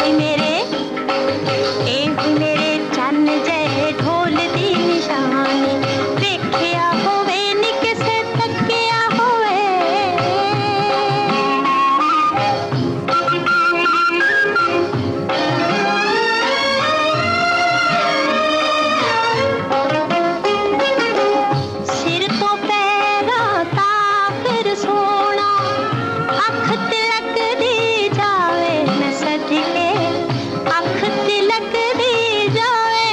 होई मेरे, ए होई मेरे चन्न जय ढोल दी निशानी, देखिया होवे नी किसे तकिया होवे। सिर तो पैरा ताकर सोना, अख तिलक दी जावे न सदके, अख तिलक दी जावे।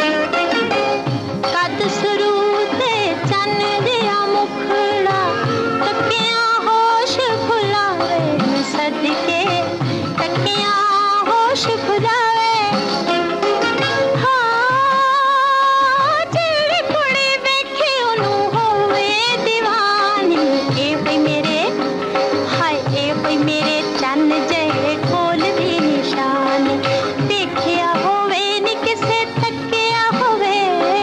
कद सरू ते चन्न दिया मुखड़ा, तकिया होश भुलावे न सदके, तकिया होश भुलावे। हाँ जेड़ी कुड़ी वेखे ओनू होवे दीवानी, ए होई मेरे, हाय ए होई मेरे चन्न जय ढोल दी निशानी, देखिया होवे नी किसे तकिया होवे।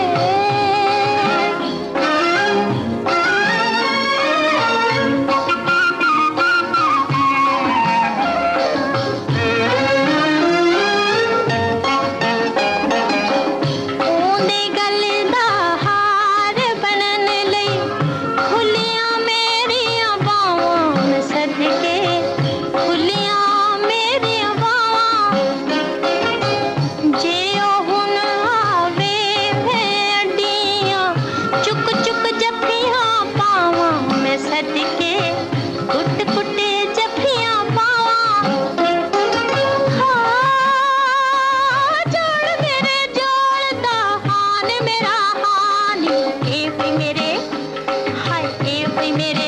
ओंदे गल दा हार बनन लई, खुलियां मेरियां बावां न सदके, खुलियां मेरियां बावां। जे ओ हुन आवे भेड़ियां, चुक चुक जफ्फियां पावां मैं सदके, कुट कुटे जफ्फियां पावां। हाँ जोड़ मेरे जोड़ दा हान मेरा हानी, ए होई मेरे, हाय ए होई मेरे